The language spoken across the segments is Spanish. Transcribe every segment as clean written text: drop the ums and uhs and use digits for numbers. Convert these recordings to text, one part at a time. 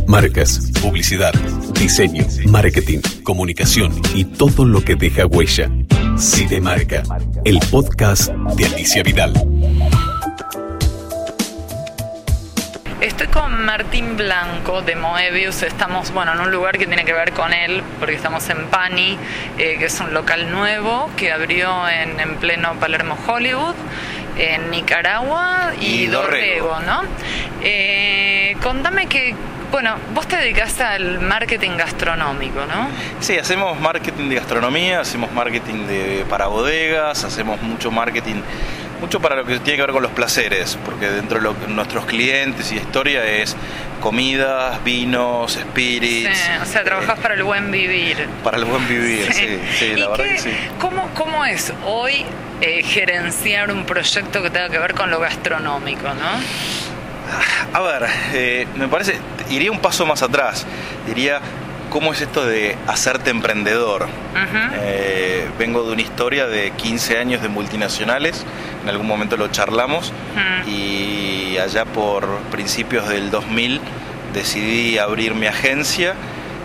Marcas, publicidad, diseño, marketing, comunicación y todo lo que deja huella. Cinemarca, el podcast de Alicia Vidal. Estoy con Martín Blanco de Moebius. Estamos en un lugar que tiene que ver con él, porque estamos en Pani, que es un local nuevo que abrió en pleno Palermo Hollywood, en Nicaragua y Dorrego, ¿no? Contame que, vos te dedicás al marketing gastronómico, ¿no? Sí, hacemos marketing de gastronomía, hacemos marketing para bodegas, hacemos mucho marketing, mucho para lo que tiene que ver con los placeres, porque dentro de nuestros clientes y historia es comidas, vinos, spirits. Sí, o sea, trabajás para el buen vivir. Para el buen vivir, sí, la verdad que sí. ¿Cómo es hoy gerenciar un proyecto que tenga que ver con lo gastronómico, no? A ver, me parece, iría un paso más atrás, diría, ¿cómo es esto de hacerte emprendedor? Uh-huh. Vengo de una historia de 15 años de multinacionales, en algún momento lo charlamos, uh-huh. Y allá por principios del 2000 decidí abrir mi agencia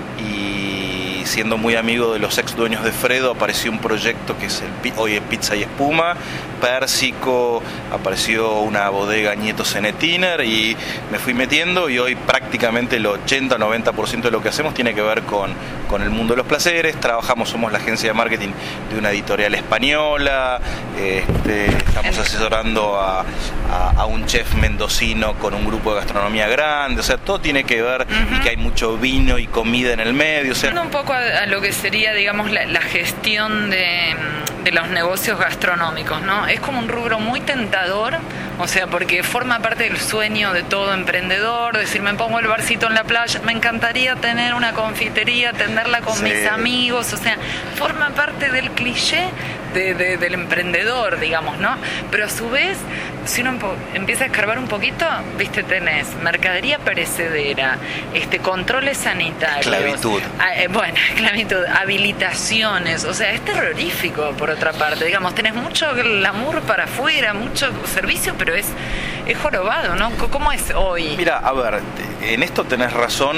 y siendo muy amigo de los ex dueños de Fredo apareció un proyecto que es hoy es Pizza y Espuma, Pérsico, apareció una bodega Nieto Zenetiner y me fui metiendo y hoy prácticamente el 80-90% de lo que hacemos tiene que ver con el mundo de los placeres. Somos la agencia de marketing de una editorial española, estamos asesorando a un chef mendocino con un grupo de gastronomía grande, o sea, todo tiene que ver, uh-huh. Y que hay mucho vino y comida en el medio, o sea, un poco a lo que sería, digamos, la gestión de los negocios gastronómicos, ¿no? Es como un rubro muy tentador, o sea, porque forma parte del sueño de todo emprendedor, decir, me pongo el barcito en la playa, me encantaría tener una confitería, atenderla con mis amigos, o sea, forma parte del cliché del emprendedor, digamos, ¿no? Pero a su vez, si uno empieza a escarbar un poquito, tenés mercadería perecedera, controles sanitarios, esclavitud, esclavitud, habilitaciones, o sea, es terrorífico por otra parte, digamos, tenés mucho glamour para afuera, mucho servicio, pero es jorobado, ¿no? ¿Cómo es hoy? Mira, a ver, en esto tenés razón.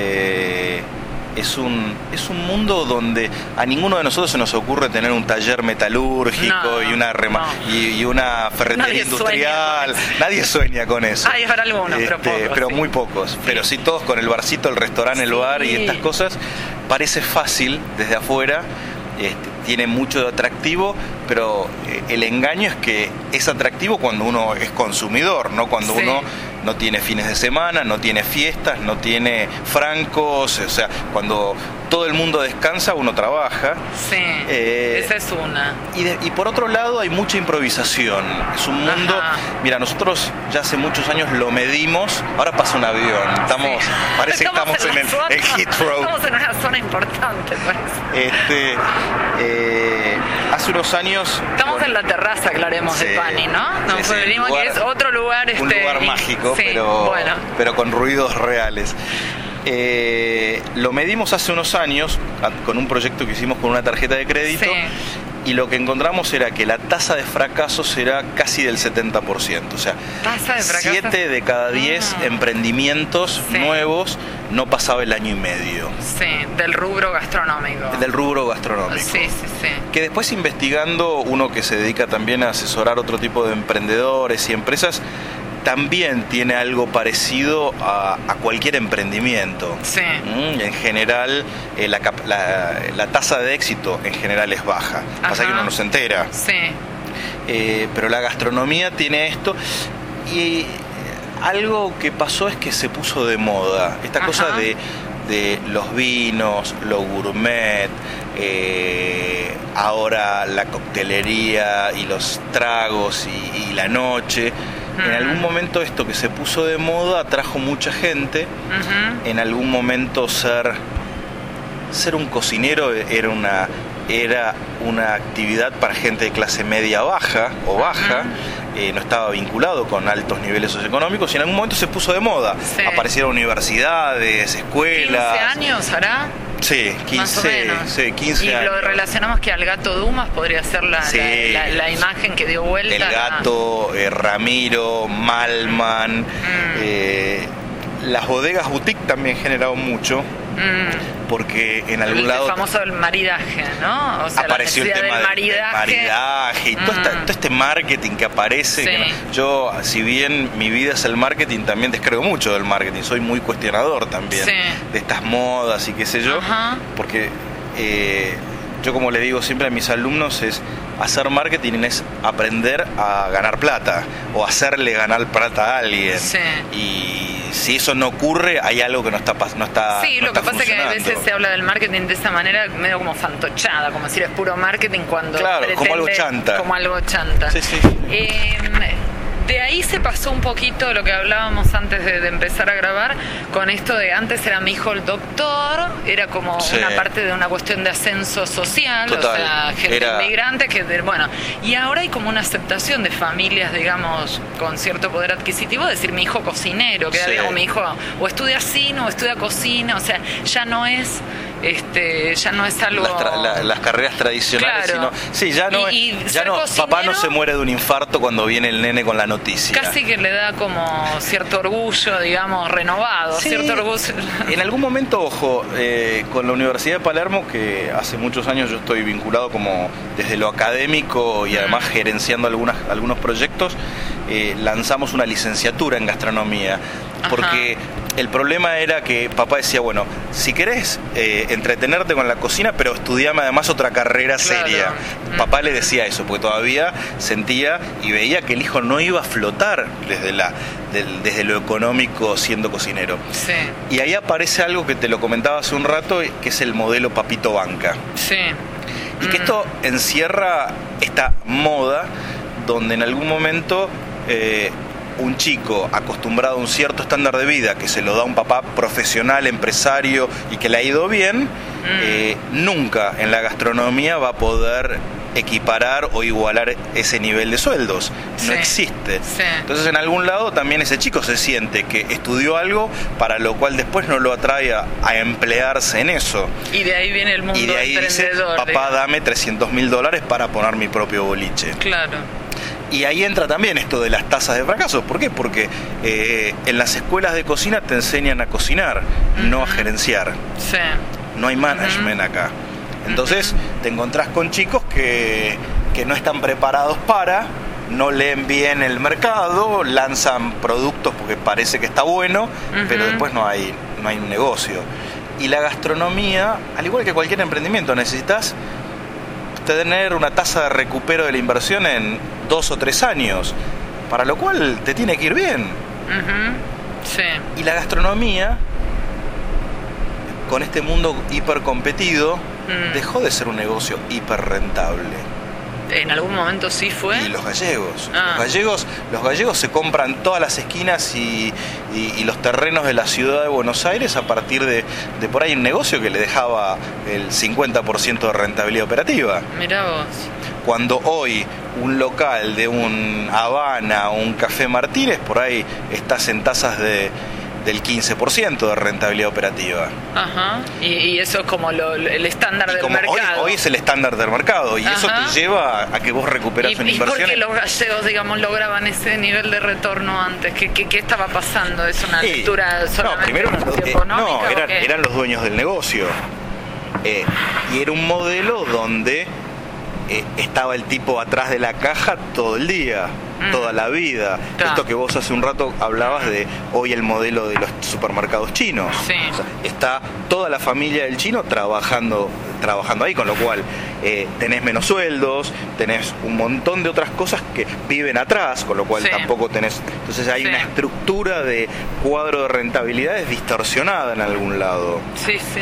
Es un mundo donde a ninguno de nosotros se nos ocurre tener un taller metalúrgico y una ferretería industrial. Nadie sueña con eso. Hay para algunos, pero pocos. Pero sí. Muy pocos. Sí. Pero sí todos con el barcito, el restaurante, el bar y estas cosas. Parece fácil desde afuera. Tiene mucho de atractivo, pero el engaño es que es atractivo cuando uno es consumidor, no cuando uno no tiene fines de semana, no tiene fiestas, no tiene francos, o sea, cuando todo el mundo descansa, uno trabaja. Sí, esa es una. Y por otro lado hay mucha improvisación. Es un mundo, mira, nosotros ya hace muchos años lo medimos, ahora pasa un avión, parece que estamos en Heathrow. Estamos en una zona importante, parece. Hace unos años... Estamos en la terraza, aclaremos, de Pani, ¿no? Venimos, que es otro lugar... Un lugar mágico, pero con ruidos reales. Lo medimos hace unos años con un proyecto que hicimos con una tarjeta de crédito y lo que encontramos era que la tasa de fracasos era casi del 70%, o sea, 7 de cada 10 emprendimientos nuevos no pasaba el año y medio. Sí, del rubro gastronómico. Sí. Que después investigando, uno que se dedica también a asesorar otro tipo de emprendedores y empresas, también tiene algo parecido a cualquier emprendimiento. Sí. En general, la tasa de éxito en general es baja. Pasa que uno no se entera. Sí. Pero la gastronomía tiene esto. Y algo que pasó es que se puso de moda. Esta cosa de los vinos, lo gourmet, ahora la coctelería y los tragos y la noche. En algún momento esto que se puso de moda atrajo mucha gente. En algún momento ser un cocinero era una actividad para gente de clase media baja o baja. No estaba vinculado con altos niveles socioeconómicos y en algún momento se puso de moda. Aparecieron universidades, escuelas. 15 años hará. Sí, 15 años. Y lo relacionamos que al gato Dumas podría ser la imagen que dio vuelta. El gato, Ramiro, Malman, Las bodegas boutique también generaron mucho, porque en algún lado... El famoso el maridaje, ¿no? O sea, apareció el tema del maridaje y todo este marketing que aparece. Sí. Que yo, si bien mi vida es el marketing, también descargo mucho del marketing. Soy muy cuestionador también de estas modas y qué sé yo. Porque yo, como le digo siempre a mis alumnos, hacer marketing es aprender a ganar plata o hacerle ganar plata a alguien. Sí. Y si eso no ocurre, hay algo que no está Sí, no lo que está pasa es que a veces funcionando. se habla del marketing de esta manera medio como fantochada, como si es puro marketing cuando claro, como algo chanta. Como algo chanta. Sí, sí. De ahí se pasó un poquito lo que hablábamos antes de empezar a grabar, con esto de antes era mi hijo el doctor, era como una parte de una cuestión de ascenso social. Total. O sea, gente inmigrante y ahora hay como una aceptación de familias, digamos, con cierto poder adquisitivo, decir mi hijo cocinero, que digo, mi hijo o estudia cine o estudia cocina, o sea, ya no es algo... Las carreras tradicionales, claro. Papá no se muere de un infarto cuando viene el nene con la noticia. Casi que le da como cierto orgullo, digamos, renovado, cierto orgullo. En algún momento, ojo, con la Universidad de Palermo, que hace muchos años yo estoy vinculado como desde lo académico y además gerenciando algunos proyectos, lanzamos una licenciatura en gastronomía, porque el problema era que papá decía, bueno, si querés entretenerte con la cocina, pero estudiame además otra carrera seria. Papá le decía eso, porque todavía sentía y veía que el hijo no iba a flotar desde lo económico siendo cocinero. Sí. Y ahí aparece algo que te lo comentaba hace un rato, que es el modelo Papito Banca. Sí. Y que esto encierra esta moda donde en algún momento un chico acostumbrado a un cierto estándar de vida que se lo da un papá profesional, empresario y que le ha ido bien, nunca en la gastronomía va a poder equiparar o igualar ese nivel de sueldos. No existe. Sí. Entonces, en algún lado también ese chico se siente que estudió algo para lo cual después no lo atrae a emplearse en eso. Y de ahí viene el mundo y de ahí emprendedor. Dice, papá, dame $300.000 para poner mi propio boliche. Claro. Y ahí entra también esto de las tasas de fracaso. ¿Por qué? Porque en las escuelas de cocina te enseñan a cocinar, no a gerenciar. Sí. No hay management acá. Entonces te encontrás con chicos que no están preparados no leen bien el mercado, lanzan productos porque parece que está bueno, pero después no hay un negocio. Y la gastronomía, al igual que cualquier emprendimiento, necesitas tener una tasa de recupero de la inversión en 2 o 3 años, para lo cual te tiene que ir bien. Sí. Y la gastronomía, con este mundo hipercompetido, dejó de ser un negocio hiper rentable. ¿En algún momento sí fue? Y los gallegos. Los gallegos se compran todas las esquinas y los terrenos de la ciudad de Buenos Aires a partir de por ahí un negocio que le dejaba el 50% de rentabilidad operativa. Mirá vos. Cuando hoy un local de un Habana o un Café Martínez, por ahí estás en tasas del 15% de rentabilidad operativa. Ajá. Y eso es como el estándar del mercado. Hoy es el estándar del mercado y eso te lleva a que vos recuperás una inversión. ¿Y por qué los gallegos, digamos, lograban ese nivel de retorno antes? ¿Qué estaba pasando? ¿Es una lectura solamente eran los dueños del negocio. Y era un modelo donde estaba el tipo atrás de la caja todo el día, toda la vida. Esto que vos hace un rato hablabas de hoy el modelo de los supermercados chinos. Sí. O sea, está toda la familia del chino trabajando ahí, con lo cual tenés menos sueldos, tenés un montón de otras cosas que viven atrás, con lo cual tampoco tenés... Entonces hay una estructura de cuadro de rentabilidades distorsionada en algún lado. Sí, sí.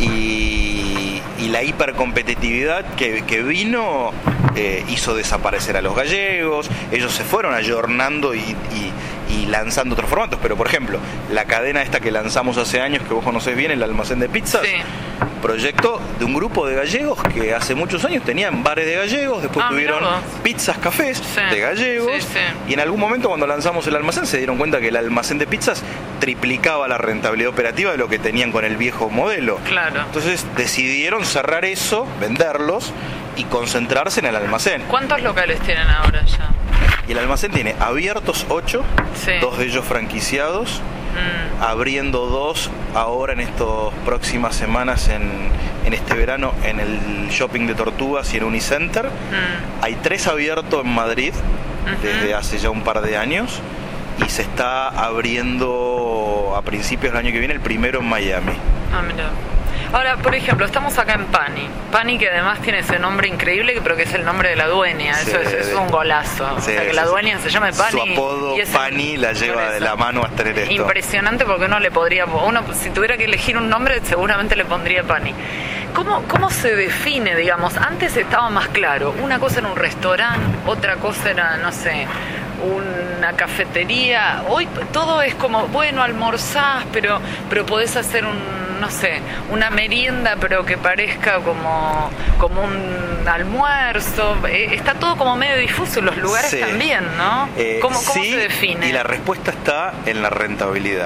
Y la hipercompetitividad que vino hizo desaparecer a los gallegos. Ellos se fueron ayornando y lanzando otros formatos, pero por ejemplo la cadena esta que lanzamos hace años, que vos conocés bien, el almacén de pizzas, proyecto de un grupo de gallegos que hace muchos años tenían bares de gallegos, después tuvieron pizzas, cafés de gallegos, y en algún momento cuando lanzamos el almacén se dieron cuenta que el almacén de pizzas triplicaba la rentabilidad operativa de lo que tenían con el viejo modelo. Claro. Entonces decidieron cerrar eso, venderlos y concentrarse en el almacén. ¿Cuántos locales tienen ahora ya? Y el almacén tiene abiertos 8, 2 de ellos franquiciados, abriendo 2 ahora en estas próximas semanas en este verano en el shopping de Tortugas y en Unicenter. Hay 3 abiertos en Madrid desde hace ya un par de años y se está abriendo a principios del año que viene el primero en Miami. Mira. Ahora, por ejemplo, estamos acá en Pani, que además tiene ese nombre increíble, pero que es el nombre de la dueña. Sí, eso es un golazo. Sí, o sea, que la dueña se llame Pani. Su apodo Pani la lleva de la mano hasta tener esto. Impresionante, porque uno si tuviera que elegir un nombre, seguramente le pondría Pani. ¿Cómo se define, digamos? Antes estaba más claro. Una cosa era un restaurante, otra cosa era, no sé, una cafetería. Hoy todo es como, bueno, almorzás, pero podés hacer no sé, una merienda, pero que parezca como un almuerzo. Está todo como medio difuso en los lugares también, ¿no? ¿Cómo se define? Y la respuesta está en la rentabilidad.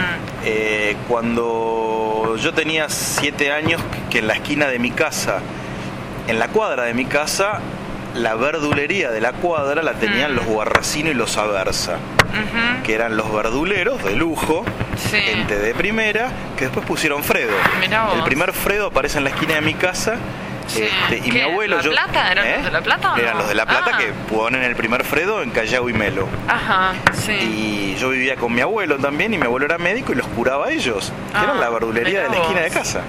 Cuando yo tenía 7 años, que en la esquina de mi casa, en la cuadra de mi casa, la verdulería de la cuadra la tenían los Guarracino y los Aversa, que eran los verduleros de lujo, gente de primera, que después pusieron Fredo. El primer Fredo aparece en la esquina de mi casa. Y mi abuelo... ¿La Plata? ¿Eran los de La Plata o no? Eran los de La Plata que ponen el primer Fredo en Callao y Melo. Ajá, sí. Y yo vivía con mi abuelo también, y mi abuelo era médico y los curaba a ellos, que eran la verdulería de la esquina de casa.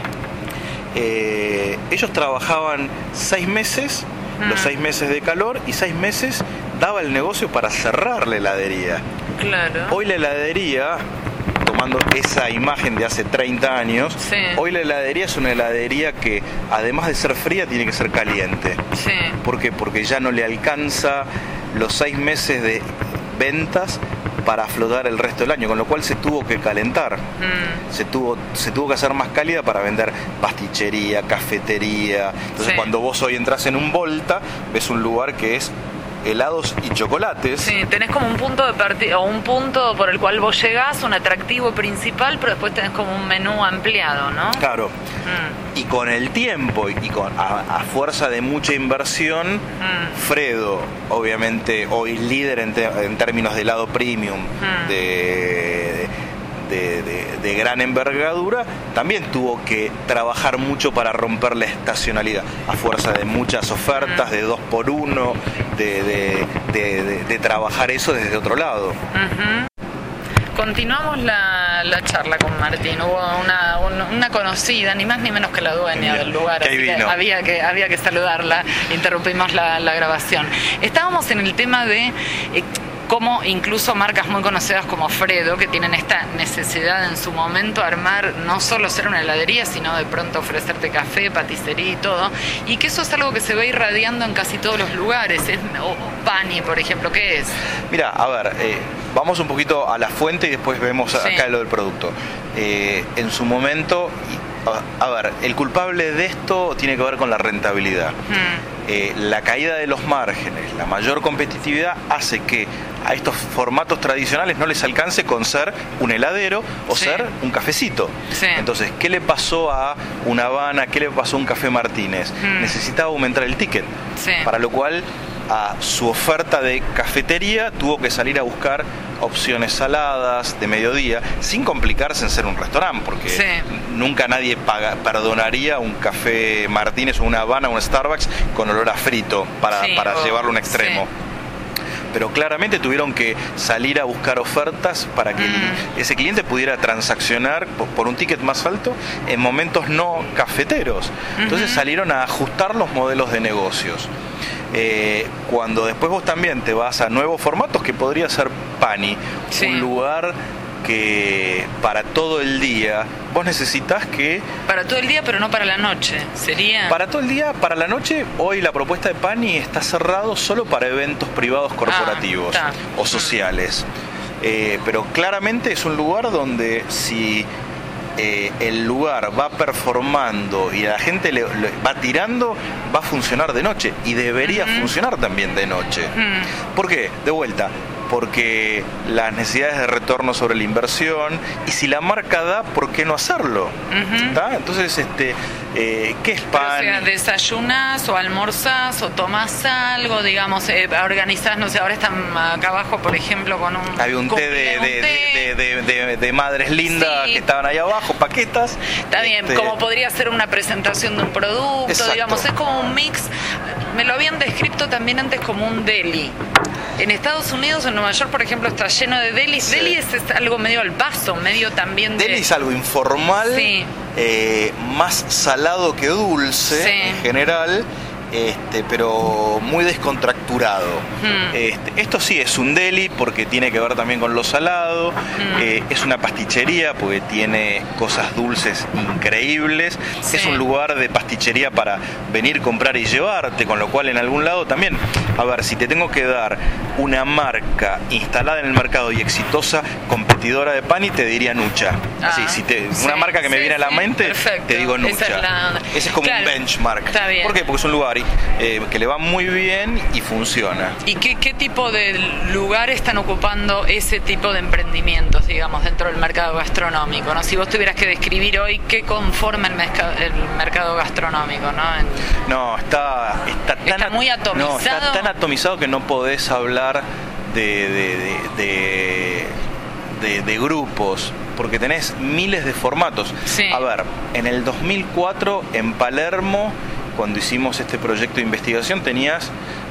Ellos trabajaban 6 meses, los 6 meses de calor, y 6 meses daba el negocio para cerrar la heladería. Claro. Hoy la heladería, tomando esa imagen de hace 30 años, hoy la heladería es una heladería que, además de ser fría, tiene que ser caliente. ¿Por qué? Porque ya no le alcanza los 6 meses de ventas para aflotar el resto del año, con lo cual se tuvo que calentar. Se tuvo que hacer más cálida para vender pastichería, cafetería. Entonces cuando vos hoy entras en un Volta, ves un lugar que es helados y chocolates. Sí, tenés como un punto de partida, o un punto por el cual vos llegás, un atractivo principal, pero después tenés como un menú ampliado, ¿no? Claro. Y con el tiempo y a fuerza de mucha inversión, Fredo, obviamente hoy líder en términos de helado premium, de gran envergadura, también tuvo que trabajar mucho para romper la estacionalidad, a fuerza de muchas ofertas, de 2x1, de trabajar eso desde otro lado. Continuamos la charla con Martín. Hubo una conocida, ni más ni menos que la dueña del lugar, así que había que saludarla. Interrumpimos la grabación. Estábamos en el tema de cómo incluso marcas muy conocidas como Fredo, que tienen esta necesidad en su momento de armar, no solo ser una heladería, sino de pronto ofrecerte café, paticería y todo, y que eso es algo que se va irradiando en casi todos los lugares. Pani, por ejemplo, ¿qué es? Mira, a ver, vamos un poquito a la fuente y después vemos acá lo del producto. En su momento, a ver, el culpable de esto tiene que ver con la rentabilidad. La caída de los márgenes, la mayor competitividad hace que a estos formatos tradicionales no les alcance con ser un heladero o ser un cafecito. Entonces, ¿qué le pasó a una Habana? ¿Qué le pasó a un Café Martínez? Necesitaba aumentar el ticket, para lo cual a su oferta de cafetería tuvo que salir a buscar opciones saladas de mediodía, sin complicarse en ser un restaurante, porque nunca nadie perdonaría un Café Martínez o una Habana o un Starbucks con olor a frito para llevarlo a un extremo. Pero claramente tuvieron que salir a buscar ofertas para que ese cliente pudiera transaccionar por un ticket más alto en momentos no cafeteros. Entonces salieron a ajustar los modelos de negocios. Cuando después vos también te vas a nuevos formatos, que podría ser Pani, un lugar que para todo el día vos necesitas que... Para todo el día, pero no para la noche, sería... Para todo el día, para la noche, hoy la propuesta de Pani está cerrado solo para eventos privados corporativos o sociales. Pero claramente es un lugar donde si el lugar va performando y la gente le va tirando, va a funcionar de noche, y debería funcionar también de noche. ¿Por qué? De vuelta, porque las necesidades de retorno sobre la inversión, y si la marca da, ¿por qué no hacerlo? ¿Está? Entonces, ¿qué es pan? Pero, o sea, ¿desayunás o almorzás o tomás algo, digamos, organizás, no sé, ahora están acá abajo, por ejemplo, con un... Había un té de madres lindas que estaban ahí abajo, paquetas. Está bien, como podría ser una presentación de un producto, exacto. Digamos, es como un mix. Me lo habían descrito también antes como un deli. En Estados Unidos, en Nueva York, por ejemplo, está lleno de delis. Sí. Deli es algo medio al paso, medio también de... Deli es algo informal, sí. Más salado que dulce, sí. En general, pero muy descontracturado. Esto sí es un deli porque tiene que ver también con lo salado. Es una pastichería porque tiene cosas dulces increíbles. Sí. Es un lugar de pastichería para venir, comprar y llevarte, con lo cual en algún lado también, a ver, si te tengo que dar una marca instalada en el mercado y exitosa, competidora de Pani, te diría Nucha. Así, una marca que me viene a la mente, perfecto. Te digo Nucha. Ese es como un benchmark. Está bien. ¿Por qué? Porque es un lugar que le va muy bien y funciona. ¿Y qué tipo de lugares están ocupando ese tipo de emprendimientos, digamos, dentro del mercado gastronómico, ¿no? Si vos tuvieras que describir hoy qué conforma el mercado gastronómico, ¿no? No, está muy atomizado. No, está tan atomizado que no podés hablar de grupos, porque tenés miles de formatos. Sí. A ver, en el 2004 en Palermo, cuando hicimos este proyecto de investigación, tenías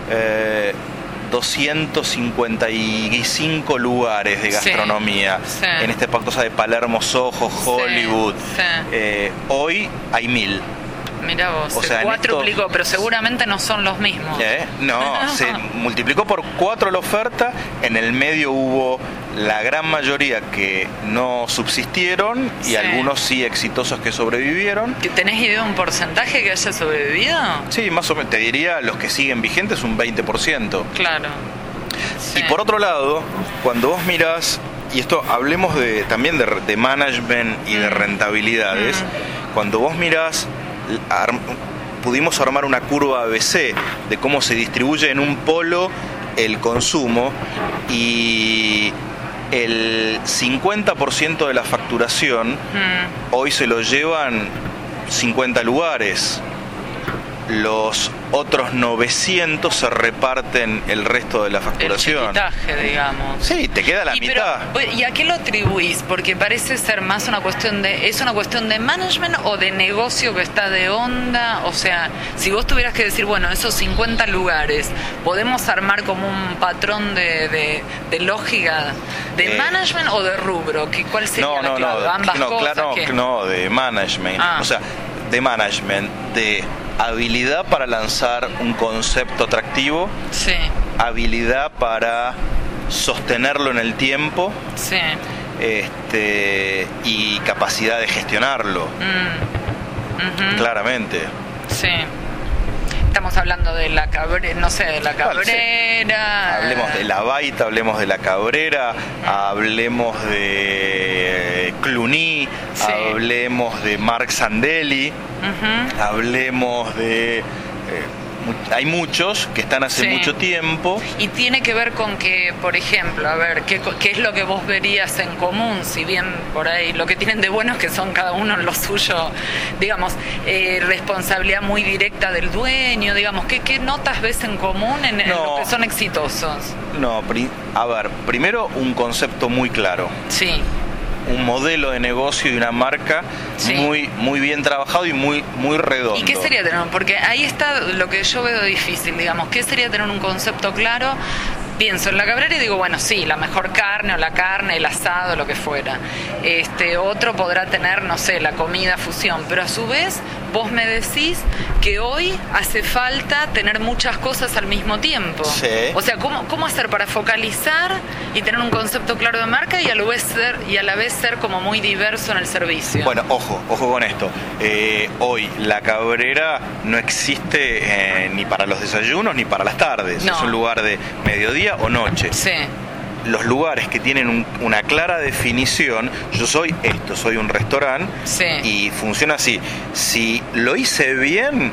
255 lugares de gastronomía. Sí, sí. En esta cosa de Palermo, Soho, Hollywood. Sí, sí. Hoy hay 1000. Mirá vos, se cuatruplicó, pero seguramente no son los mismos. No, se multiplicó por 4 la oferta. En el medio hubo la gran mayoría que no subsistieron y sí. Algunos sí exitosos que sobrevivieron. ¿Tenés idea de un porcentaje que haya sobrevivido? Sí, más o menos, te diría, los que siguen vigentes un 20%. Claro. Sí. Y por otro lado, cuando vos mirás, y esto hablemos también de management y de rentabilidades, cuando vos mirás, pudimos armar una curva ABC de cómo se distribuye en un polo el consumo, y el 50% de la facturación hoy se lo llevan 50 lugares. Los otros 900 se reparten el resto de la facturación. El chiquitaje, digamos. Sí, te queda la mitad. ¿Y a qué lo atribuís? Porque parece ser más una cuestión ¿es una cuestión de management o de negocio que está de onda? O sea, si vos tuvieras que decir, bueno, esos 50 lugares, ¿podemos armar como un patrón de lógica de management o de rubro? ¿Cuál sería la clave? ¿Ambas cosas? Claro, no, de management. O sea, de management, de habilidad para lanzar un concepto atractivo, sí. Habilidad para sostenerlo en el tiempo, sí. Y capacidad de gestionarlo, claramente. Sí. Estamos hablando de la Cabrera, no sé, de la Cabrera. Sí. Hablemos de la Baita, hablemos de la Cabrera, hablemos de Cluny, sí. Hablemos de Marc Sandelli, hablemos de... hay muchos que están hace mucho tiempo. Y tiene que ver con que, por ejemplo, a ver, ¿qué es lo que vos verías en común? Si bien por ahí lo que tienen de bueno es que son cada uno lo suyo, digamos, responsabilidad muy directa del dueño, digamos, ¿qué notas ves en común en los que son exitosos? No, a ver, primero un concepto muy claro. Sí. Un modelo de negocio y una marca muy bien trabajado y muy redondo. ¿Y qué sería tener? Porque ahí está lo que yo veo difícil, digamos. ¿Qué sería tener un concepto claro? Pienso en la Cabrera y digo, bueno, sí, la mejor carne o la carne, el asado, lo que fuera. Otro podrá tener, no sé, la comida fusión, pero a su vez vos me decís que hoy hace falta tener muchas cosas al mismo tiempo. Sí. O sea, ¿cómo hacer para focalizar y tener un concepto claro de marca y a la vez ser como muy diverso en el servicio? Bueno, ojo con esto. Hoy la Cabrera no existe ni para los desayunos ni para las tardes. No. Es un lugar de mediodía o noche. Sí. Los lugares que tienen una clara definición, yo soy un restaurante, sí. Y funciona así. Si lo hice bien,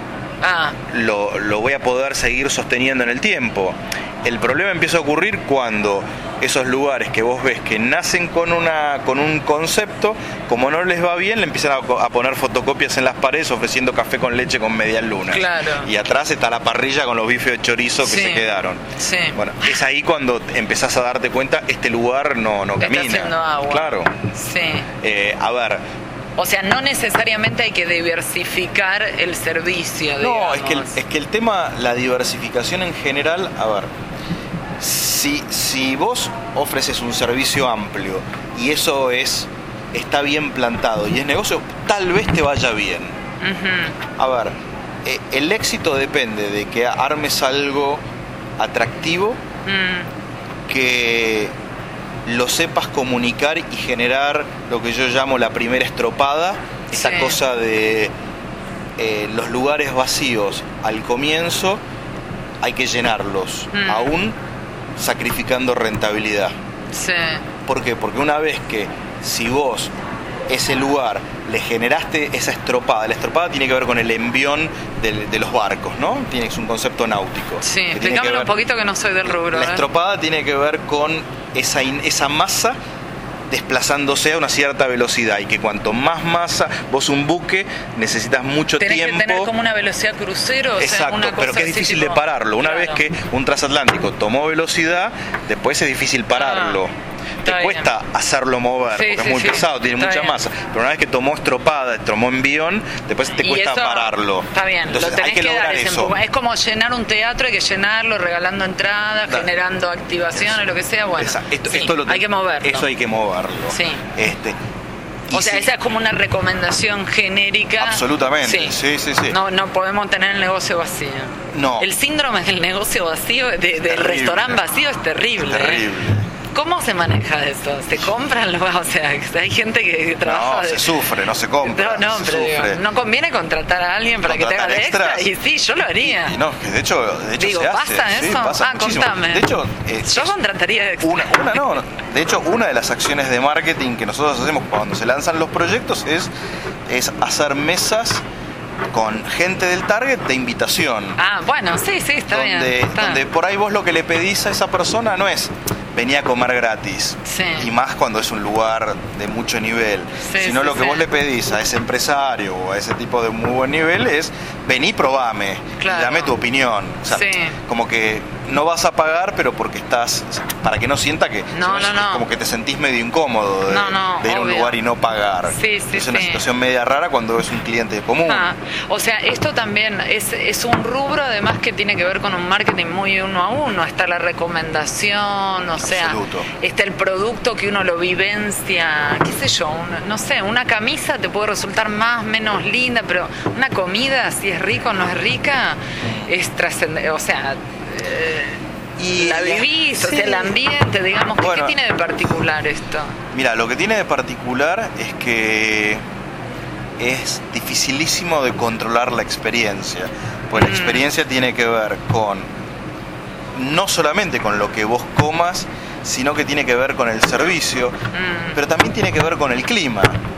lo voy a poder seguir sosteniendo en el tiempo. El problema empieza a ocurrir cuando esos lugares que vos ves que nacen con un concepto, como no les va bien, le empiezan a poner fotocopias en las paredes ofreciendo café con leche con medias lunas. Claro. Y atrás está la parrilla con los bifes de chorizo que se quedaron. Sí. Bueno, es ahí cuando empezás a darte cuenta, este lugar no camina. Está haciendo agua. Claro. Sí. A ver. O sea, no necesariamente hay que diversificar el servicio, No, digamos. es que el tema, la diversificación en general, a ver, si vos ofreces un servicio amplio y eso está bien plantado y es negocio, tal vez te vaya bien. A ver, el éxito depende de que armes algo atractivo, que lo sepas comunicar y generar lo que yo llamo la primera estropada, esa cosa de los lugares vacíos al comienzo hay que llenarlos, aún sacrificando rentabilidad. Sí. ¿Por qué? Porque una vez que si vos ese lugar le generaste esa estropada, la estropada tiene que ver con el envión de los barcos, ¿no? Es un concepto náutico. Sí, explícamelo un poquito que no soy del rubro. La estropada tiene que ver con esa masa desplazándose a una cierta velocidad y que cuanto más masa, vos un buque necesitas mucho tiempo. Tenés que tener como una velocidad crucero. Exacto, o sea, una pero que es difícil de pararlo. Una vez que un transatlántico tomó velocidad, después es difícil pararlo. Te cuesta hacerlo mover, porque es muy pesado, tiene mucha masa. Pero una vez que tomó estropada, tomó envión, después te cuesta pararlo. Está bien, entonces lo tenés hay que lograr eso. Es como llenar un teatro, hay que llenarlo regalando entradas, generando activaciones, lo que sea. Bueno, hay que moverlo. Eso hay que moverlo. Sí. O sea, esa es como una recomendación genérica. Absolutamente, sí. No podemos tener el negocio vacío. No. El síndrome del negocio vacío, del restaurante vacío es terrible. Es terrible. ¿Cómo se maneja eso? ¿Se compran? O sea, hay gente que trabaja... No, se sufre, no se compra. Pero digo, ¿no conviene contratar a alguien para que te haga de extra? Y sí, yo lo haría. Y no, de hecho digo, se ¿pasa hace. eso? Sí, pasa muchísimo. Contame. De hecho, yo contrataría de extra. De hecho, una de las acciones de marketing que nosotros hacemos cuando se lanzan los proyectos es hacer mesas con gente del target de invitación. Bueno, sí, está bien. Donde por ahí vos lo que le pedís a esa persona no es venía a comer gratis, y más cuando es un lugar de mucho nivel, sino lo que vos le pedís a ese empresario o a ese tipo de muy buen nivel es vení, probame, dame tu opinión. O sea, como que no vas a pagar, pero porque para que no sienta que como que te sentís medio incómodo de ir a un lugar y no pagar. Es una situación media rara cuando es un cliente común. O sea, esto también es un rubro además que tiene que ver con un marketing muy uno a uno. Está la recomendación, o sea, está el producto que uno lo vivencia, qué sé yo, una camisa te puede resultar más, menos linda, pero una comida, si es rica o no es rica, es trascendente, o sea... la vivís, o sea, el ambiente, digamos. ¿Qué tiene de particular esto? Mira, lo que tiene de particular es que es dificilísimo de controlar la experiencia. Pues la experiencia tiene que ver no solamente con lo que vos comas, sino que tiene que ver con el servicio, pero también tiene que ver con el clima.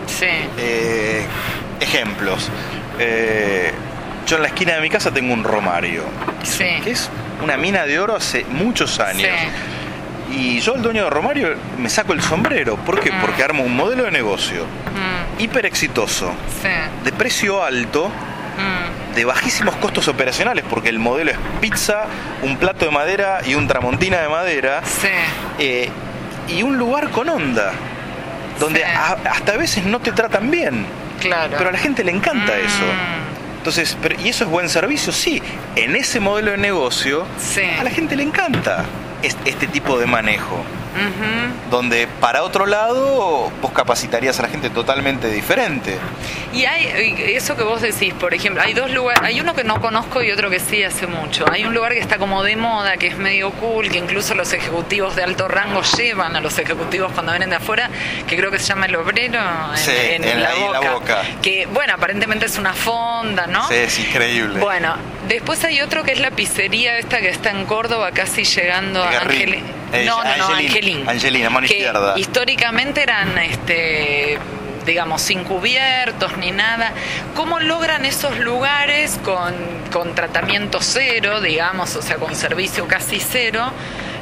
Ejemplos. Yo en la esquina de mi casa tengo un romario, que es una mina de oro hace muchos años. Y yo, el dueño de romario, me saco el sombrero. ¿Por qué? Porque armo un modelo de negocio hiper exitoso, de precio alto, de bajísimos costos operacionales, porque el modelo es pizza, un plato de madera y un tramontina de madera, y un lugar con onda, donde hasta a veces no te tratan bien, pero a la gente le encanta eso. Entonces, ¿y eso es buen servicio? Sí, en ese modelo de negocio a la gente le encanta este tipo de manejo. Donde para otro lado vos capacitarías a la gente totalmente diferente. Y hay eso que vos decís, por ejemplo, hay dos lugares, hay uno que no conozco y otro que sí hace mucho. Hay un lugar que está como de moda, que es medio cool, que incluso los ejecutivos de alto rango llevan a los ejecutivos cuando vienen de afuera, que creo que se llama El Obrero en la Boca. Que bueno, aparentemente es una fonda, ¿no? Sí, es increíble. Bueno, después hay otro que es la pizzería esta que está en Córdoba, casi llegando a Angelina, mano izquierda. Históricamente eran digamos, sin cubiertos ni nada. ¿Cómo logran esos lugares con tratamiento cero, digamos, o sea, con servicio casi cero,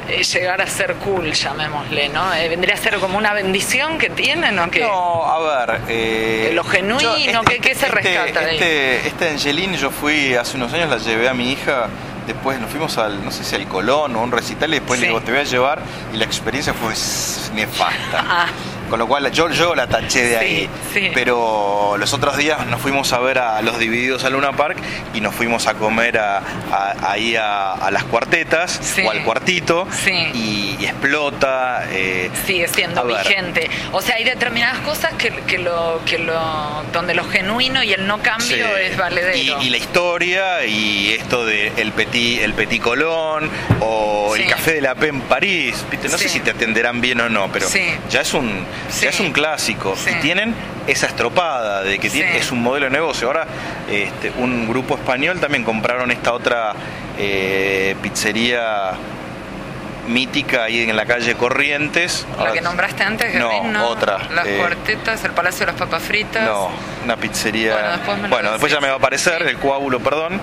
llegar a ser cool, llamémosle, ¿no? ¿Vendría a ser como una bendición que tienen o qué? No, a ver... lo genuino, ¿qué se rescata de ahí? Este Angelín, yo fui hace unos años, la llevé a mi hija, después nos fuimos no sé si al Colón o a un recital, y después le digo, te voy a llevar, y la experiencia fue nefasta. Con lo cual yo la taché de ahí. Sí. Pero los otros días nos fuimos a ver a Los Divididos a Luna Park y nos fuimos a comer ahí a las cuartetas o al cuartito y explota. Sigue siendo vigente. O sea, hay determinadas cosas que donde lo genuino y el no cambio es valedero. Y la historia y esto de el Petit Colón o el Café de la Paix en París. ¿Viste? No sé si te atenderán bien o no, pero ya es un clásico. Y tienen esa estropada de que es un modelo de negocio. Ahora un grupo español también compraron esta otra pizzería mítica ahí en la calle Corrientes. La que nombraste antes, no, otra. Las cuartetas, el Palacio de las Papas Fritas. No, una pizzería. Después ya me va a aparecer, el Coágulo, perdón.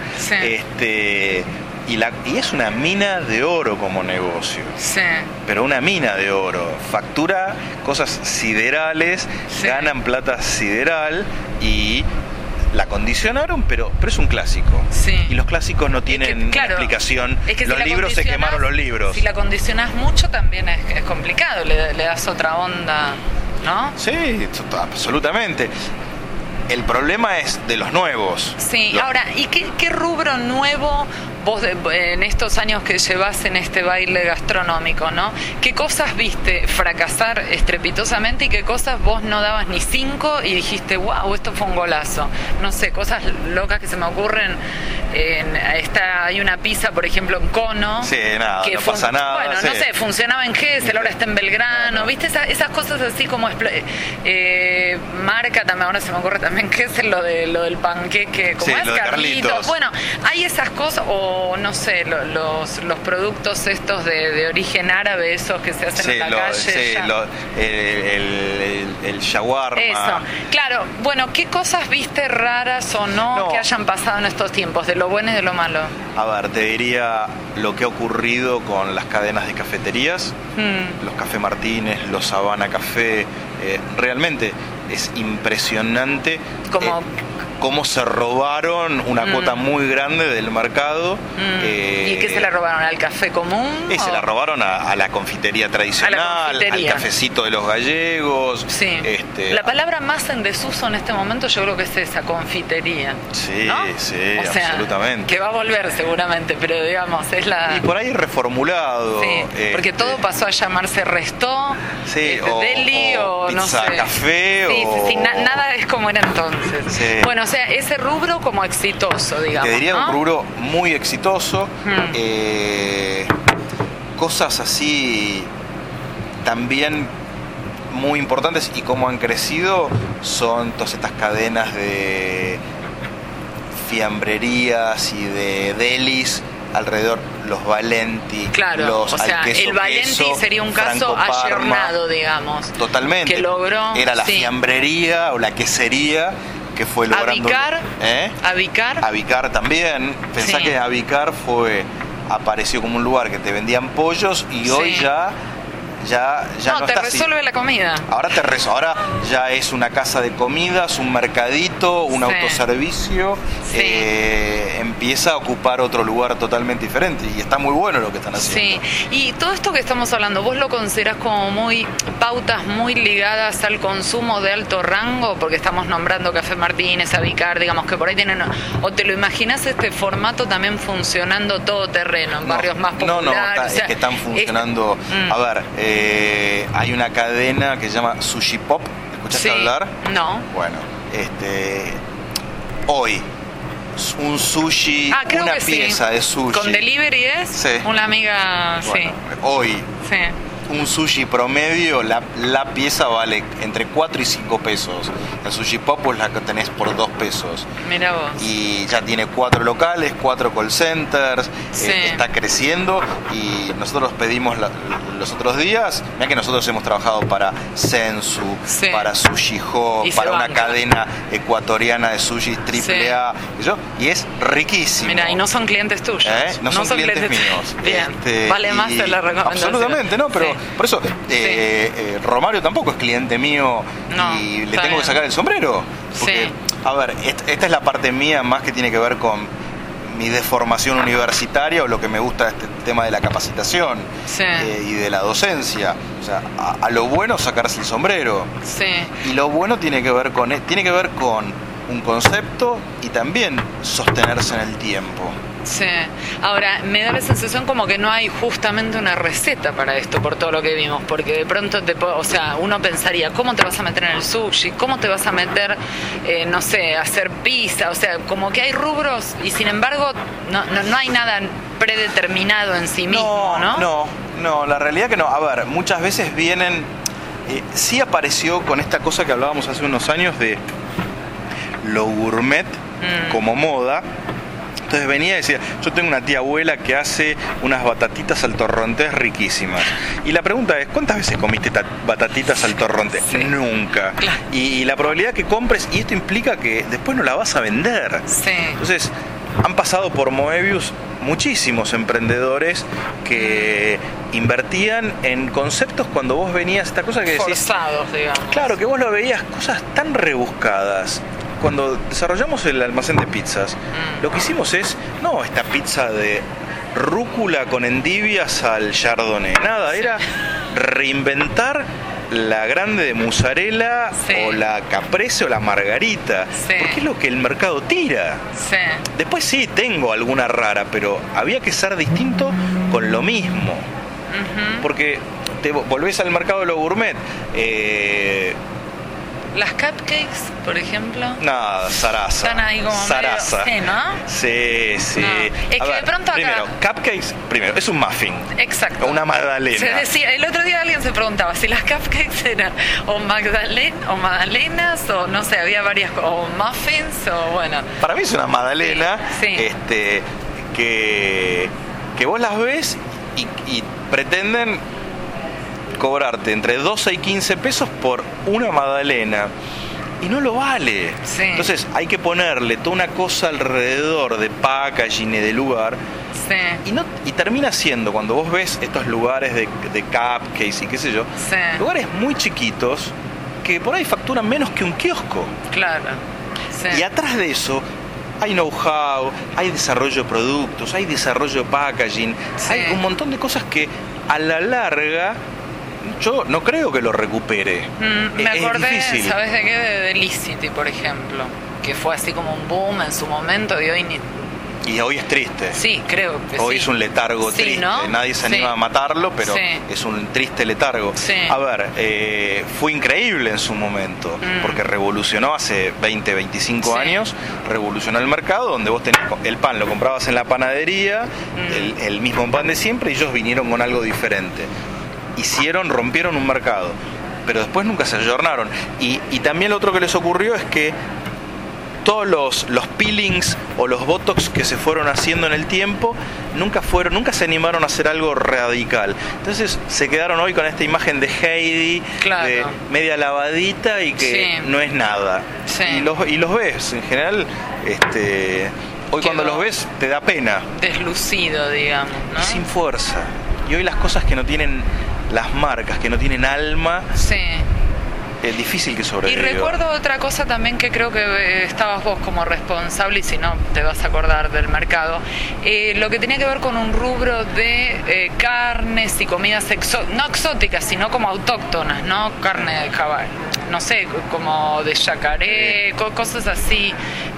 Y es una mina de oro como negocio. Pero una mina de oro. Factura cosas siderales, ganan plata sideral y la condicionaron, pero es un clásico. Y los clásicos no tienen una explicación. Los libros se quemaron los libros. Si la condicionás mucho también es complicado, le das otra onda, ¿no? Sí, absolutamente. El problema es de los nuevos. Ahora, ¿y qué rubro nuevo vos en estos años que llevas en este baile gastronómico, ¿no? ¿Qué cosas viste fracasar estrepitosamente y qué cosas vos no dabas ni 5 y dijiste, wow, esto fue un golazo? No sé, cosas locas que se me ocurren. Hay una pizza, por ejemplo, en Cono. No pasa nada. Bueno, no sé, funcionaba en Gesell, ahora está en Belgrano. ¿Viste esas cosas así como marca también? Ahora se me ocurre también Gesell, lo del panqueque, como es Carlitos. Bueno, hay esas cosas, o no sé, los productos estos de origen árabe, esos que se hacen en la calle. El shawarma. Eso, claro. Bueno, ¿qué cosas viste raras o no que hayan pasado en estos tiempos? De lo bueno y de lo malo. A ver, te diría lo que ha ocurrido con las cadenas de cafeterías, los Café Martínez, los Habana Café. Realmente es impresionante cómo se robaron una cuota muy grande del mercado. ¿Y qué se la robaron? ¿Al café común? Se la robaron a la confitería tradicional, al cafecito de los gallegos. La palabra más en desuso en este momento yo creo que es esa, confitería. ¿No? O sea, absolutamente. Que va a volver seguramente, pero digamos, es la... Y por ahí reformulado. Porque todo pasó a llamarse Restó, Deli o no sé. Café nada es como era entonces. Bueno, o sea, ese rubro como exitoso, digamos. Te diría un rubro muy exitoso. Cosas así también muy importantes y cómo han crecido son todas estas cadenas de fiambrerías y de delis alrededor, los Valenti, los al queso, el Valenti sería un caso ayornado, digamos. Totalmente. Que logró. Era la fiambrería o la quesería que fue logrando. Avicar también. Pensá que Avicar apareció como un lugar que te vendían pollos y hoy ya no te resuelve la comida. Ahora ya es una casa de comidas, un mercadito, un autoservicio. Empieza a ocupar otro lugar totalmente diferente y está muy bueno lo que están haciendo. Y todo esto que estamos hablando, ¿vos lo considerás como pautas muy ligadas al consumo de alto rango? Porque estamos nombrando Café Martínez, Avicar, digamos que por ahí tienen... ¿O te lo imaginás este formato también funcionando todo terreno, en barrios más populares? Es que están funcionando... A ver, hay una cadena que se llama Sushi Pop. ¿Escuchaste hablar? No. Bueno, hoy un sushi, una pieza de sushi. ¿Con delivery es? Sí. Una amiga, Hoy, un sushi promedio, la pieza vale entre 4 y 5 pesos. El Sushi Pop pues la que tenés por 2 pesos. Mira vos. Y ya tiene 4 locales, 4 call centers, Sí. Está creciendo, y nosotros pedimos los otros días, mira que nosotros hemos trabajado para Sensu, Sí. para Sushi Hop, Y se para una banca. cadena ecuatoriana de sushi AAA, y es riquísimo. Mira, y no son clientes tuyos. No son clientes míos. Bien. Vale más de la recomendación. Absolutamente, ¿no? Pero Sí. por eso, Romario tampoco es cliente mío, No, y le está tengo bien. que sacar el sombrero. Porque, Sí. a ver, esta es la parte mía más que tiene que ver con mi deformación universitaria, o lo que me gusta de este tema de la capacitación, Sí. y de la docencia. O sea, a lo bueno sacarse el sombrero. Sí. Y lo bueno tiene que ver con un concepto, y también sostenerse en el tiempo. Sí. Ahora, me da la sensación como que no hay justamente una receta para esto, por todo lo que vimos, porque de pronto uno pensaría, ¿cómo te vas a meter en el sushi? ¿Cómo te vas a meter, no sé, a hacer pizza? O sea, como que hay rubros, y sin embargo no hay nada predeterminado en sí mismo, ¿no? No, la realidad que no. A ver, muchas veces vienen... sí apareció con esta cosa que hablábamos hace unos años de lo gourmet como moda. Entonces venía y decía, yo tengo una tía abuela que hace unas batatitas al torrontés riquísimas. Y la pregunta es, ¿cuántas veces comiste batatitas al torrontés? Sí. Nunca. Claro. Y la probabilidad que compres, y esto implica que después no la vas a vender. Sí. Entonces, han pasado por Moebius muchísimos emprendedores que invertían en conceptos cuando vos venías, esta cosa que decís... Forzados, digamos. Claro, que vos lo veías cosas tan rebuscadas. Cuando desarrollamos el almacén de pizzas, lo que hicimos es, no esta pizza de rúcula con endivias al chardonnay, nada, era reinventar la grande de mozzarella, Sí. o la caprese o la margarita, Sí. porque es lo que el mercado tira. Sí. Después sí tengo alguna rara, pero había que ser distinto con lo mismo. Porque te volvés al mercado de lo gourmet. Las cupcakes, por ejemplo. Nada, zaraza. Están ahí como zaraza. medio... Sí, ¿no? Sí. No. Es A que de pronto acá- Primero, cupcakes, es un muffin. Exacto. Una magdalena. Se decía, el otro día alguien se preguntaba si las cupcakes eran o magdalenas, o no sé, había varias, o muffins, o bueno. Para mí es una magdalena, Sí. que vos las ves y pretenden cobrarte entre 12 y 15 pesos por una magdalena, y no lo vale. Sí. Entonces hay que ponerle toda una cosa alrededor de packaging y de lugar, Sí. y termina siendo, cuando vos ves estos lugares de cupcakes y qué sé yo, Sí. lugares muy chiquitos que por ahí facturan menos que un kiosco. Claro. Sí. Y atrás de eso hay know-how, hay desarrollo de productos, hay desarrollo de packaging, Sí. hay un montón de cosas que a la larga yo no creo que lo recupere. Me acordé, es difícil. ¿sabes de qué? De Licity, por ejemplo, que fue así como un boom en su momento, y hoy Y hoy es triste. sí, creo que Hoy sí. es un letargo Sí, triste. ¿no? Nadie se Sí. anima a matarlo, pero Sí. es un triste letargo. Sí. A ver, fue increíble en su momento, porque revolucionó hace 20, 25 Sí. años, revolucionó el mercado, donde vos tenías el pan, lo comprabas en la panadería, el mismo pan de siempre, y ellos vinieron con algo diferente. Rompieron un mercado, pero después nunca se ayornaron. Y también lo otro que les ocurrió es que todos los peelings o los botox que se fueron haciendo en el tiempo nunca se animaron a hacer algo radical. Entonces se quedaron hoy con esta imagen de Heidi, Claro. de media lavadita, y que Sí. no es nada. Sí. Y los ves, en general, hoy cuando Quedó los ves te da pena. deslucido, digamos, ¿no? Y sin fuerza. Y hoy las cosas que no tienen, las marcas que no tienen alma, Sí. es difícil que Y sobreviva. recuerdo otra cosa también que creo que estabas vos como responsable, y si no te vas a acordar del mercado, lo que tenía que ver con un rubro de carnes y comidas no exóticas, sino como autóctonas, ¿no? Carne de caballo, no sé, como de yacaré, cosas así.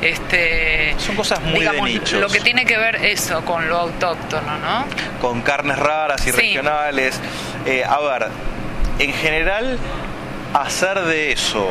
Son cosas muy digamos, de nichos. lo que tiene que ver eso con lo autóctono, ¿no? Con carnes raras y Sí. regionales. A ver, en general, hacer de eso,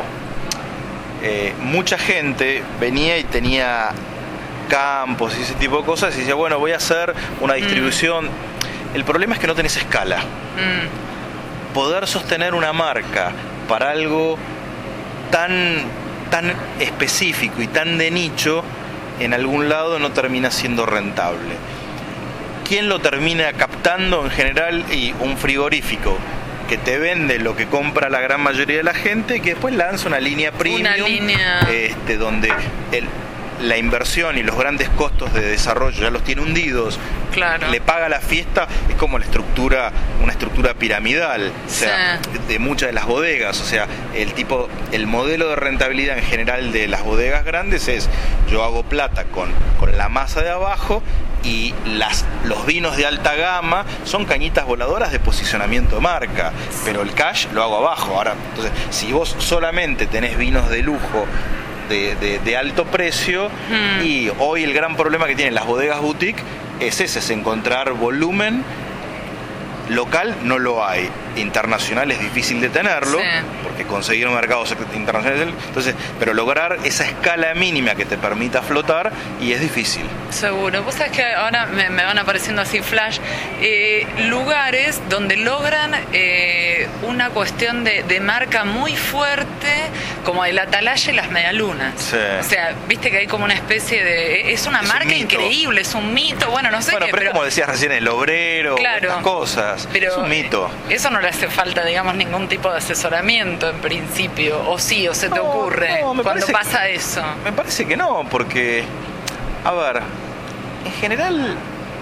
mucha gente venía y tenía campos y ese tipo de cosas, y decía, bueno, voy a hacer una distribución. El problema es que no tenés escala. Poder sostener una marca para algo tan tan específico y tan de nicho, en algún lado no termina siendo rentable. ¿Quién lo termina captando en general? Y un frigorífico que te vende lo que compra la gran mayoría de la gente, que después lanza una línea premium, donde la inversión y los grandes costos de desarrollo ya los tiene hundidos, claro, le paga la fiesta. Es como una estructura piramidal, o sea, de muchas de las bodegas. O sea, el modelo de rentabilidad en general de las bodegas grandes es: yo hago plata con la masa de abajo, y los vinos de alta gama son cañitas voladoras de posicionamiento de marca, pero el cash lo hago abajo. Ahora, entonces, si vos solamente tenés vinos de lujo de alto precio, y hoy el gran problema que tienen las bodegas boutique es encontrar volumen. Local no lo hay, internacional es difícil de tenerlo, porque conseguir mercados internacionales, entonces, pero lograr esa escala mínima que te permita flotar, y es difícil. Seguro. Vos sabés que ahora me van apareciendo así flash lugares donde logran una cuestión de marca muy fuerte, como el Atalaya y las Medialunas. Sí. O sea, viste que hay como una especie de... Es una marca increíble, es un mito, bueno, no sé bueno, qué, pero como decías recién, el obrero, claro, estas cosas. Pero es un mito. Eso no le hace falta, digamos, ningún tipo de asesoramiento en principio, o sí, o se te ocurre cuando pasa eso. Me parece que no, porque, a ver, en general,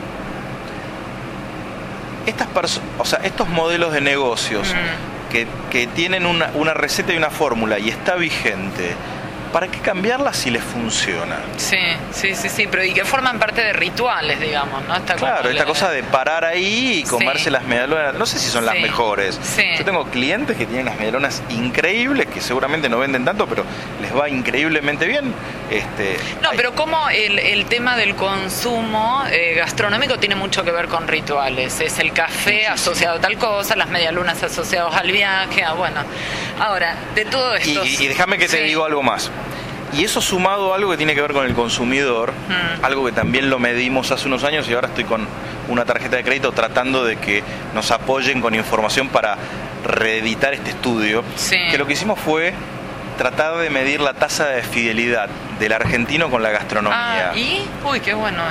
estos modelos de negocios que tienen una receta y una fórmula y está vigente, ¿para qué cambiarla si les funciona? Sí, pero y que forman parte de rituales, digamos, ¿no? Claro, esta cosa de parar ahí y comerse las medialunas, no sé si son las mejores. Yo tengo clientes que tienen las medialunas increíbles, que seguramente no venden tanto, pero les va increíblemente bien. Pero como el tema del consumo gastronómico tiene mucho que ver con rituales. Es el café asociado a tal cosa, las medialunas asociadas al viaje, bueno. Ahora, de todo esto... Y déjame que te digo algo más. Y eso sumado a algo que tiene que ver con el consumidor, algo que también lo medimos hace unos años, y ahora estoy con una tarjeta de crédito tratando de que nos apoyen con información para reeditar este estudio, que lo que hicimos fue tratar de medir la tasa de fidelidad del argentino con la gastronomía. ¿Y? Uy, qué bueno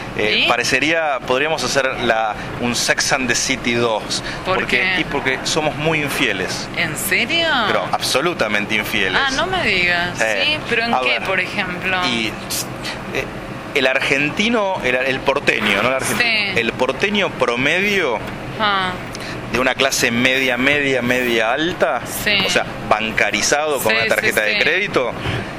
eso. Podríamos hacer un Sex and the City 2. ¿Por qué? Porque somos muy infieles. ¿En serio? Pero absolutamente infieles. No me digas. Sí, pero ¿en qué, por ejemplo? El argentino, el porteño, ¿no? El porteño promedio... de una clase media alta, o sea, bancarizado con una tarjeta de crédito,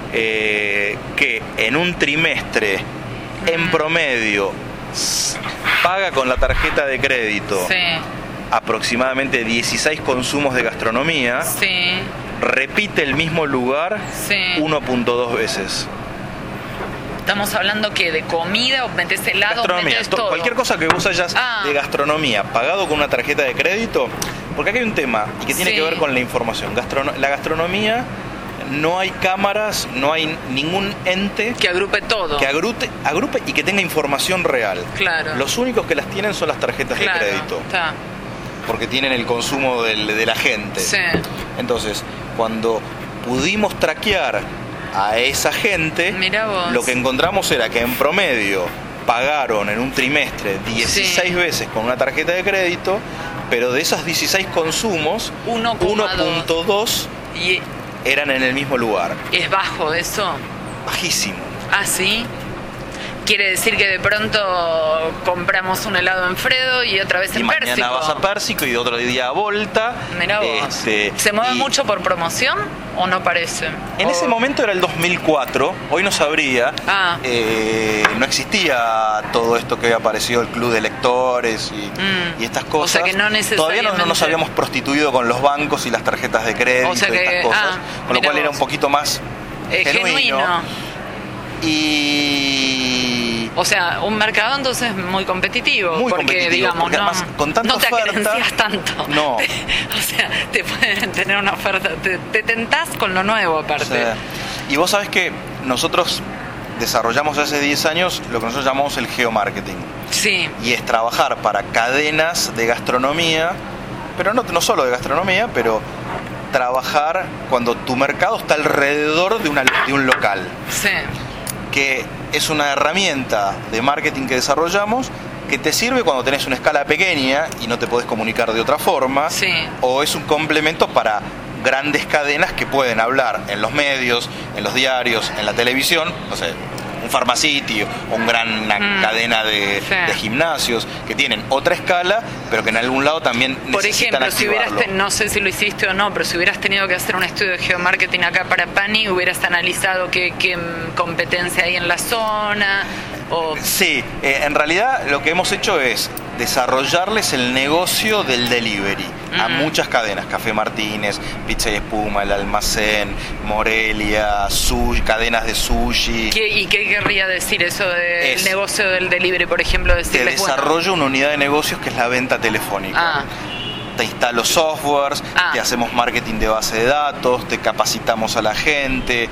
que en un trimestre, en promedio, paga con la tarjeta de crédito aproximadamente 16 consumos de gastronomía, repite el mismo lugar 1.2 veces. Estamos hablando que de comida, o metes helado, metes todo. Cualquier cosa que vos hayas de gastronomía pagado con una tarjeta de crédito, porque aquí hay un tema y que tiene que ver con la información. La gastronomía, no hay cámaras, no hay ningún ente que agrupe todo. Que agrupe y que tenga información real. Claro. Los únicos que las tienen son las tarjetas de crédito. Porque tienen el consumo de la gente. Entonces, cuando pudimos traquear a esa gente, lo que encontramos era que en promedio pagaron en un trimestre 16 veces con una tarjeta de crédito, pero de esas 16 consumos, 1.2 eran en el mismo lugar. ¿Es bajo eso? Bajísimo. ¿Sí? Quiere decir que de pronto compramos un helado en Fredo y otra vez en Pérsico. Y mañana vas a Pérsico y otro día a Volta. Mirá vos. ¿Se mueve mucho por promoción o no parece? En ese momento era el 2004, hoy no sabría. No existía todo esto que había aparecido, el club de lectores y estas cosas. O sea que no necesariamente... Todavía no nos habíamos prostituido con los bancos y las tarjetas de crédito, y estas cosas. Con lo cual era un poquito más genuino. O sea, un mercado entonces muy competitivo. Muy porque, competitivo, digamos, porque además con tanta no te oferta, credencias tanto. No. O sea, te pueden tener una oferta, te tentás con lo nuevo aparte. Y vos sabés que nosotros desarrollamos hace 10 años lo que nosotros llamamos el geomarketing. Y es trabajar para cadenas de gastronomía, pero no solo de gastronomía, pero trabajar cuando tu mercado está alrededor de un local. Sí. Que es una herramienta de marketing que desarrollamos que te sirve cuando tenés una escala pequeña y no te podés comunicar de otra forma. Sí. O es un complemento para grandes cadenas que pueden hablar en los medios, en los diarios, en la televisión, no sé, un Pharmacity o una cadena de gimnasios que tienen otra escala, pero que en algún lado también necesitan activarlo. Por ejemplo, si no sé si lo hiciste o no, pero si hubieras tenido que hacer un estudio de geomarketing acá para Pani, hubieras analizado qué competencia hay en la zona. Sí, en realidad lo que hemos hecho es desarrollarles el negocio del delivery a muchas cadenas, Café Martínez, Pizza y Espuma, El Almacén, Morelia, cadenas de sushi. ¿Y qué querría decir eso del negocio del delivery, por ejemplo? Te desarrollo una unidad de negocios que es la venta telefónica. Te instalo softwares, te hacemos marketing de base de datos, te capacitamos a la gente.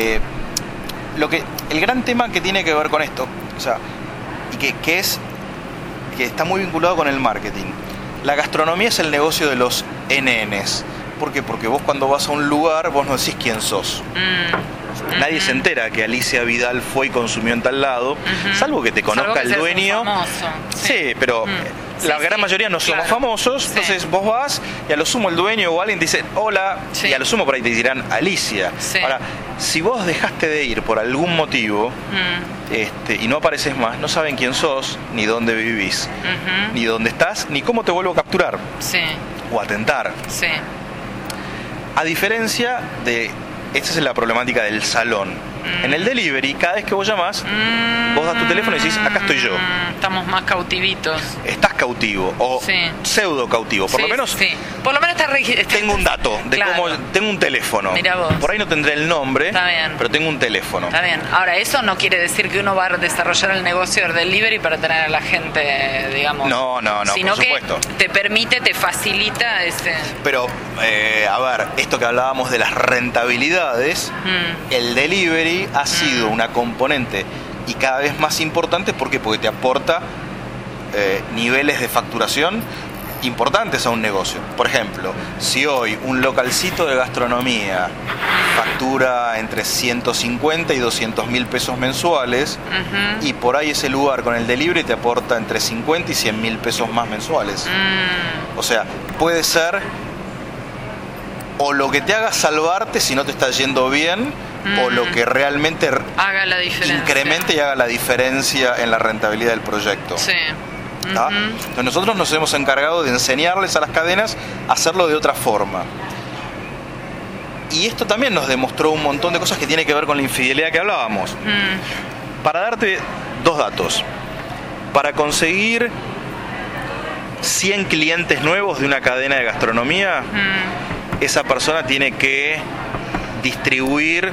El gran tema que tiene que ver con esto, o sea, y que está muy vinculado con el marketing. La gastronomía es el negocio de los NNs. ¿Por qué? Porque vos cuando vas a un lugar, vos no decís quién sos. Nadie se entera que Alicia Vidal fue y consumió en tal lado, salvo que te conozca el dueño. Sí, pero la gran mayoría no somos famosos, entonces vos vas y a lo sumo el dueño o alguien te dice hola, y a lo sumo por ahí te dirán Alicia. Ahora, si vos dejaste de ir por algún motivo y no apareces más, no saben quién sos, ni dónde vivís, ni dónde estás, ni cómo te vuelvo a capturar o atentar. A diferencia de, esta es la problemática del salón. En el delivery, cada vez que vos llamás, vos das tu teléfono y decís, acá estoy yo. Estamos más cautivitos. Estás cautivo o pseudo cautivo. Por lo menos por lo menos tengo un dato de cómo, tengo un teléfono. Mirá vos. Por ahí no tendré el nombre, pero tengo un teléfono. Está bien. Ahora, eso no quiere decir que uno va a desarrollar el negocio del delivery para tener a la gente, digamos. No, sino por supuesto. Que te permite, te facilita ese. Pero, a ver, esto que hablábamos de las rentabilidades, el delivery ha sido una componente y cada vez más importante. ¿Por qué? Porque te aporta niveles de facturación importantes a un negocio. Por ejemplo, si hoy un localcito de gastronomía factura entre 150 y 200 mil pesos mensuales, y por ahí ese lugar con el delivery te aporta entre 50 y 100 mil pesos más mensuales. O sea, puede ser o lo que te haga salvarte si no te está yendo bien, o lo que realmente haga la diferencia, incremente y haga la diferencia en la rentabilidad del proyecto. Entonces nosotros nos hemos encargado de enseñarles a las cadenas a hacerlo de otra forma. Y esto también nos demostró un montón de cosas que tiene que ver con la infidelidad que hablábamos. Para darte dos datos, para conseguir 100 clientes nuevos de una cadena de gastronomía, esa persona tiene que distribuir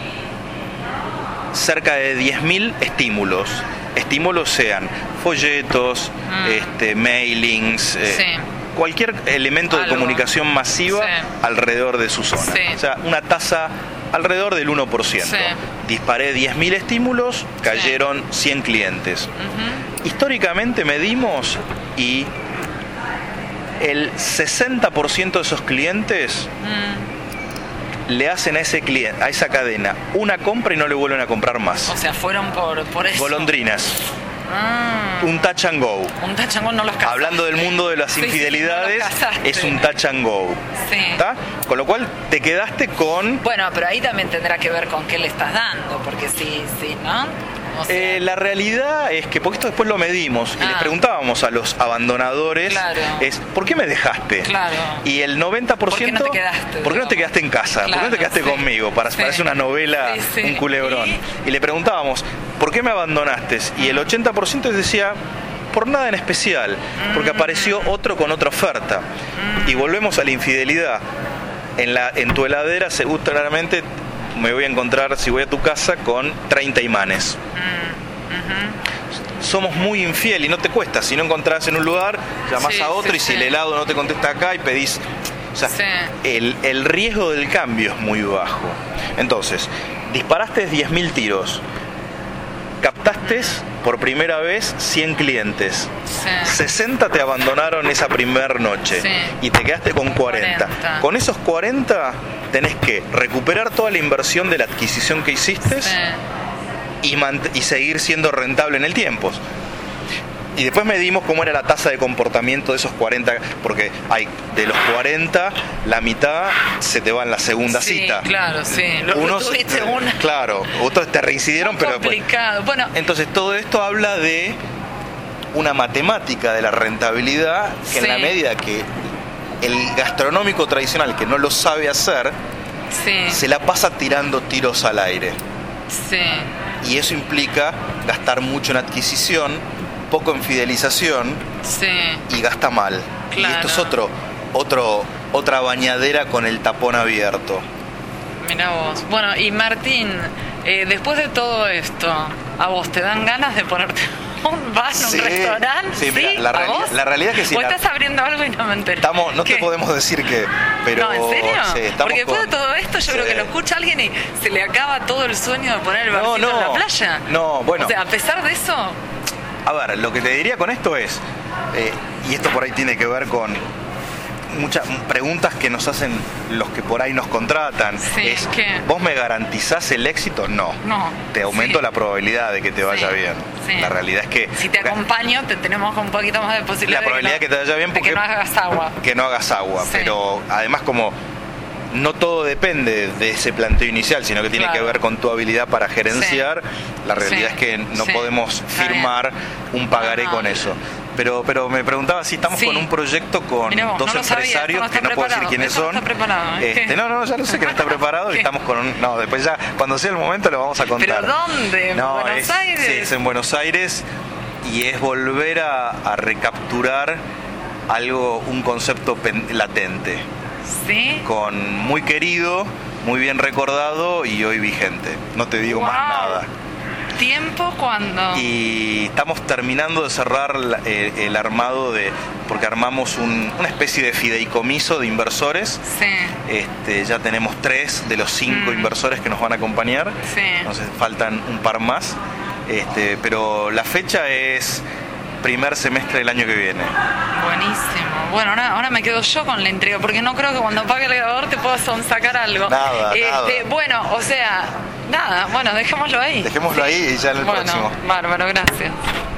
cerca de 10.000 estímulos. Estímulos sean folletos, mailings, cualquier elemento de comunicación masiva alrededor de su zona. O sea, una tasa alrededor del 1%. Disparé 10.000 estímulos, cayeron 100 clientes. Históricamente medimos y el 60% de esos clientes le hacen a esa cadena una compra y no le vuelven a comprar más. O sea, fueron por eso. Golondrinas. Un touch and go. Un touch and go no los casaste. Hablando del mundo de las infidelidades, no es un touch and go. ¿Está? Con lo cual te quedaste con... Bueno, pero ahí también tendrá que ver con qué le estás dando, porque sí, ¿no? O sea, la realidad es que, porque esto después lo medimos y les preguntábamos a los abandonadores, es ¿por qué me dejaste? Y el 90%, ¿por qué no te quedaste en casa? ¿Por qué no te quedaste conmigo? Parece una novela, un culebrón. Y le preguntábamos, ¿por qué me abandonaste? Y el 80% decía, por nada en especial, porque apareció otro con otra oferta. Y volvemos a la infidelidad. En tu heladera seguramente me voy a encontrar, si voy a tu casa, con 30 imanes. Somos muy infiel y no te cuesta. Si no encontrás en un lugar, llamás a otro, y si el helado no te contesta acá y pedís... O sea, el riesgo del cambio es muy bajo. Entonces, disparaste 10.000 tiros, captaste por primera vez 100 clientes. Sí. 60 te abandonaron esa primera noche y te quedaste con 40. Con esos 40 tenés que recuperar toda la inversión de la adquisición que hiciste y seguir siendo rentable en el tiempo. Y después medimos cómo era la tasa de comportamiento de esos 40, porque hay de los 40, la mitad se te va en la segunda cita. Claro, sí. Unos, tuviste una. Claro, otros te reincidieron, pero complicado. Bueno, entonces todo esto habla de una matemática de la rentabilidad que en la medida que el gastronómico tradicional que no lo sabe hacer, se la pasa tirando tiros al aire. Sí. Y eso implica gastar mucho en adquisición, poco en fidelización y gasta mal. Claro. Y esto es otra bañadera con el tapón abierto. Mirá vos. Bueno, y Martín, después de todo esto, ¿a vos te dan ganas de ponerte un bar en un restaurante? Sí, mira, la realidad es que sí. ¿Vos estás abriendo algo y no me enteré? No te podemos decir que, pero... No, ¿en serio? Sí, porque después de todo esto yo creo que lo escucha alguien y se le acaba todo el sueño de poner el barcito en la playa. No, bueno. O sea, a pesar de eso... A ver, lo que te diría con esto es, y esto por ahí tiene que ver con muchas preguntas que nos hacen los que por ahí nos contratan, es, ¿vos me garantizás el éxito? No. Te aumento la probabilidad de que te vaya bien. La realidad es que... Si te acompaño, tenemos un poquito más de posibilidad la probabilidad de que te vaya bien porque que no hagas agua. Que no hagas agua, pero además como... No todo depende de ese planteo inicial, sino que tiene que ver con tu habilidad para gerenciar. La realidad es que no podemos firmar un pagaré con eso. Pero me preguntaba si estamos con un proyecto con dos empresarios que no puedo decir quiénes son. No, ya lo sé que no está preparado y estamos con después ya, cuando sea el momento lo vamos a contar. ¿Pero dónde? ¿En Buenos Aires? Sí, es en Buenos Aires y es volver a recapturar un concepto latente. ¿Sí? Con muy querido, muy bien recordado y hoy vigente. No te digo más nada. ¿Tiempo cuándo? Y estamos terminando de cerrar el armado porque armamos una especie de fideicomiso de inversores. Ya tenemos 3 de los 5 inversores que nos van a acompañar. Entonces faltan un par más. Pero la fecha es primer semestre del año que viene. Buenísimo. Bueno, ahora me quedo yo con la intriga, porque no creo que cuando pague el grabador te puedas sacar algo. Nada. Bueno, o sea, nada. Bueno, dejémoslo ahí. Dejémoslo ahí y ya en el próximo. Bárbaro, gracias.